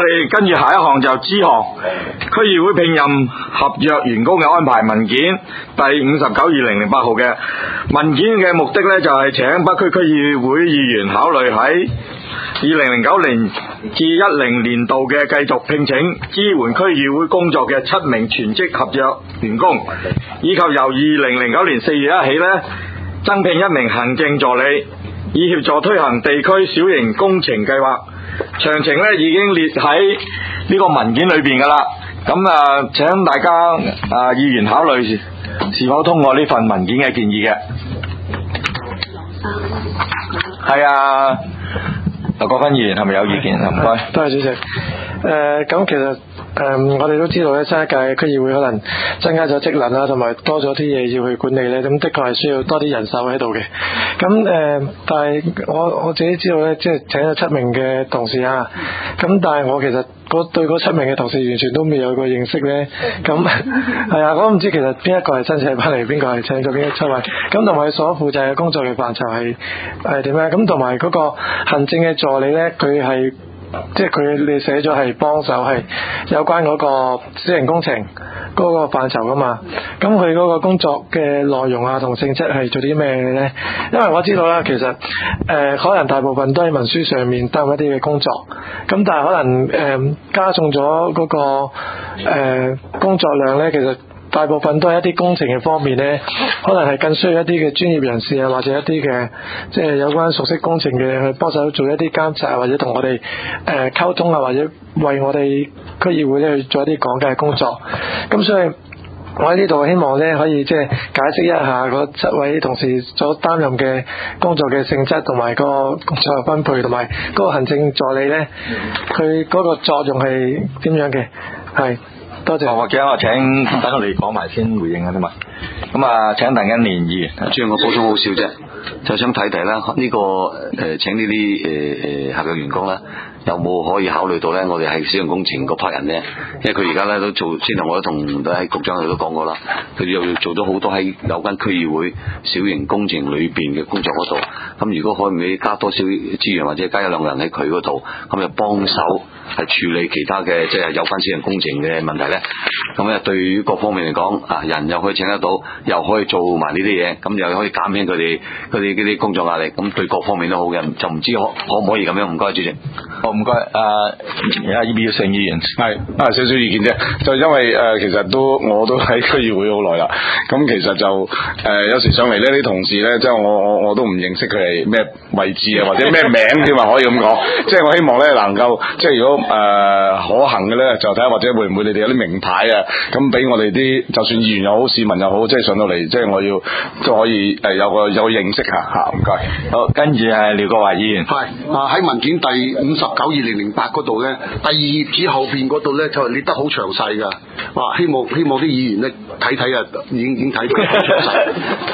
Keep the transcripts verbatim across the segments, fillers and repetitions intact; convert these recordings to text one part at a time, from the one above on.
跟住下一項就支項區議會聘任合約員工嘅安排文件，第五十九二零零八號嘅文件嘅目的呢，就係請北區區議會議員考慮喺二零零九年至一零年度嘅繼續聘請支援區議會工作嘅七名全職合約員工，以及由二零零九年四月一起呢，增聘一名行政助理，以協助推行地區小型工程計劃。詳情呢已經列喺呢個文件裏邊噶啦。咁啊，請大家啊議員考慮是否通過呢份文件嘅建議嘅。係啊。劉國勳議員係咪有意見啊？唔該， 多謝主席。誒、呃，咁其實誒、呃，我哋都知道咧，新一屆區議會可能增加咗職能啦，同埋多咗啲嘢要去管理咧，咁的確係需要多啲人手喺度嘅。咁誒、呃，但係我我自己知道咧，即係請咗七名嘅同事啊。咁但係我其實嗰對嗰七名嘅同事完全都未有個認識咧。咁係啊，我唔知其實邊一個係新請翻嚟，邊個係請咗邊七位。咁同埋佢所負責嘅工作嘅範疇係係點咧？咁同埋嗰個行政嘅助理咧，佢係即係佢你寫咗係幫手，係有關嗰個小型工程嗰個範疇噶嘛。咁佢嗰個工作嘅內容啊同性質係做啲咩嘅咧？因為我知道啦，其實誒、呃、可能大部分都喺文書上面擔一啲嘅工作，咁但係可能誒、呃、加重咗嗰個誒、呃、工作量咧，其實大部分都係一啲工程嘅方面呢，可能係更需要一啲嘅專業人士啊，或者一啲嘅即係有關熟悉工程嘅去幫手做一啲監察，或者同我哋誒溝通啊，或者為我哋區議會咧去做一啲講解工作。咁所以我喺呢度希望咧可以即係解釋一下嗰七位同事所擔任嘅工作嘅性質，同埋個工作嘅分配，同埋嗰個行政助理咧佢嗰個作用係點樣嘅？係。多謝。 或者我請等我哋講埋先回應啊，嘛。咁啊，請鄧欣年議員。 主要我補充好少啫，就想睇睇啦，呢、這個誒、呃、請呢啲誒誒合約員工啦，有冇可以考慮到咧？我哋係小型工程嗰批人咧，因為佢而家咧都做，先頭我都同都喺局長佢都講過啦，佢又做咗好多喺有關區議會小型工程裏邊嘅工作嗰度。咁如果可唔可以加多少資源，或者加一兩個人喺佢嗰度，咁就幫手係處理其他嘅即係有關小型工程嘅問題咧？咁咧對於各方面嚟講，啊人又可以請得到，又可以做埋呢啲嘢，咁又可以減輕佢哋佢哋嗰啲工作壓力，咁對各方面都好嘅，就唔知可可唔可以咁樣？唔該，主席。 好，唔該，啊阿葉耀成議員。 係啊，少少意見啫，就因為誒、呃、其實都我都喺區議會好耐啦，咁其實就誒、呃、有時上嚟呢啲同事咧，即係我我我都唔認識佢係咩位置啊，或者咩名添啊，可以咁講。即係我希望咧能夠，即係如果誒、呃、可行嘅咧，就睇下或者會唔會你哋有啲名牌啊，咁俾我哋啲就算議員又好，市民又好，即係上到嚟，即係我要都可以誒有個有個認識下嚇。唔該。 好，跟住係廖國華議員。 係啊，喺文件第五十九二零零八嗰度咧，第二頁紙後邊嗰度咧就列得好詳細㗎。哇！希望希望啲議員咧睇睇啊，已經已經睇到好詳細。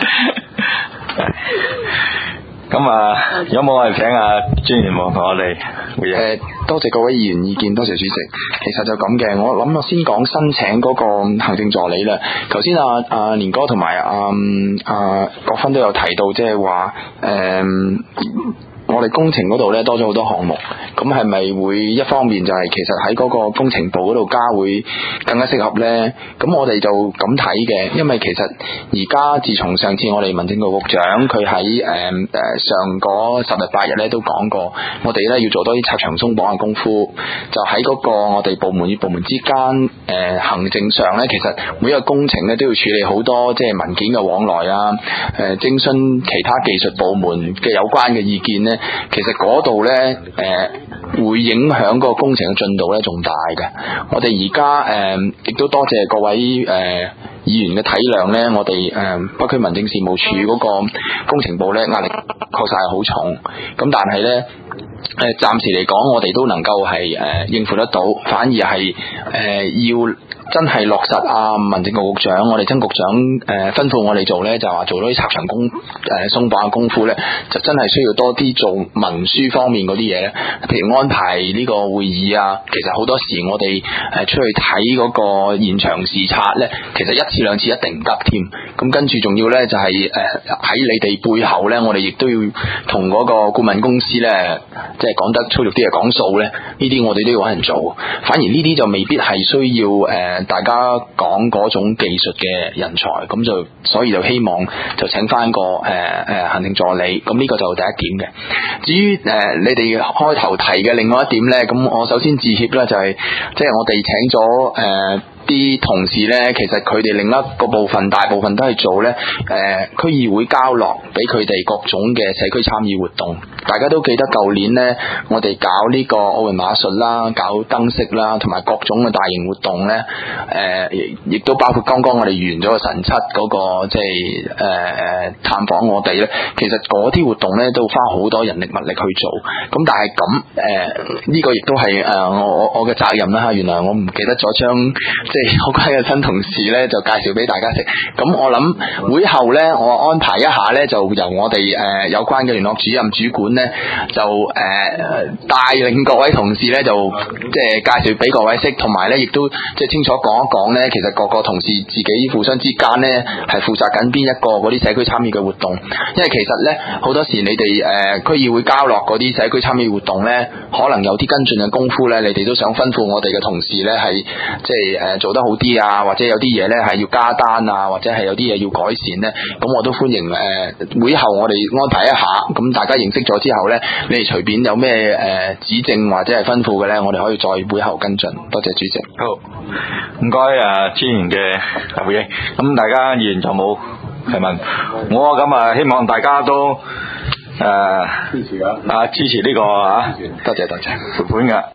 咁啊，有冇我哋請阿專員望同我哋回應？ 誒，多謝各位議員意見，多謝主席。其實就咁嘅，我諗我先講申請嗰個行政助理啦。頭先阿阿年哥同埋阿阿國勳都有提到，即係話誒。我哋工程嗰度咧多咗好多項目，咁係咪會一方面就係其實喺嗰個工程部嗰度加會更加適合呢？咁我哋就咁睇嘅，因為其實而家自從上次我哋民政局局長佢喺誒誒上嗰十日八日咧都講過，我哋咧要做多啲拆牆鬆綁嘅功夫，就喺嗰個我哋部門與部門之間誒、呃、行政上咧，其實每一個工程咧都要處理好多即係文件嘅往來啊，誒、呃、徵詢其他技術部門嘅有關嘅意見咧。其實嗰度呢，誒、呃、會影響個工程嘅進度呢，仲大嘅。我哋而家誒亦都多謝各位誒、呃、議員嘅體諒呢，我哋誒、呃、北區民政事務處嗰個工程部呢，壓力確實係好重。咁但係呢，誒、呃、暫時嚟講，我哋都能夠係誒、呃、應付得到，反而係誒、呃、要。真係落實啊！民政局局長，我哋曾局長誒、呃、吩咐我哋做呢，就話做多啲拆牆工誒鬆綁嘅功夫呢，就真係需要多啲做文書方面嗰啲嘢呢。譬如安排呢個會議啊，其實好多時我哋誒出去睇嗰個現場視察呢，其實一次次兩次一定唔得添。咁跟住仲要咧就係誒喺你哋背後咧，我哋亦都要同嗰個顧問公司咧，即係講得粗俗啲嘅講數咧，呢啲我哋都要揾人做。反而呢啲就未必係需要誒、呃、大家講嗰種技術嘅人才，咁就所以就希望就請翻個誒誒、呃、行政助理。咁呢個就第一點嘅。至於誒、呃、你哋開頭提嘅另外一點咧，咁我首先致歉啦，就係即係我哋請咗誒。呃啲同事呢，其實佢哋另一個部分，大部分都係做呢誒、呃、區議會交落俾佢哋各種嘅社區參與活動。大家都記得舊年呢，我哋搞呢個奧運馬術啦，搞燈飾啦，同埋各種嘅大型活動呢，誒、呃、亦都包括剛剛我哋完咗個神七嗰、那個即係誒誒探訪我哋呢。其實嗰啲活動呢，都花好多人力物力去做。咁但係咁誒呢個亦都係誒我我我嘅責任啦。原來我唔記得咗將即係好乖嘅新同事咧，就介紹俾大家識。咁我諗會後咧，我安排一下咧，就由我哋誒、呃、有關嘅聯絡主任主管咧，就誒、呃、帶領各位同事咧，就即係介紹俾各位識，同埋咧亦都即係清楚講一講咧，其實各個同事自己互相之間咧係負責緊邊一個嗰啲社區參與嘅活動。因為其實咧好多時你哋誒、呃、區議會交落嗰啲社區參與活動咧，可能有啲跟進嘅功夫咧，你哋都想吩咐我哋嘅同事咧係即係誒。呃做得好啲啊，或者有啲嘢咧係要加單啊，或者係有啲嘢要改善咧，咁我都歡迎誒、呃、會後我哋安排一下，咁大家認識咗之後咧，你哋隨便有咩誒、呃、指正或者係吩咐嘅咧，我哋可以再會後跟進。多謝主席。 好，唔該啊，千言嘅回應。咁大家議員就冇提問，我咁啊希望大家都誒、呃、支持啊，啊支持呢、這個啊， 多謝多謝撥款嘅。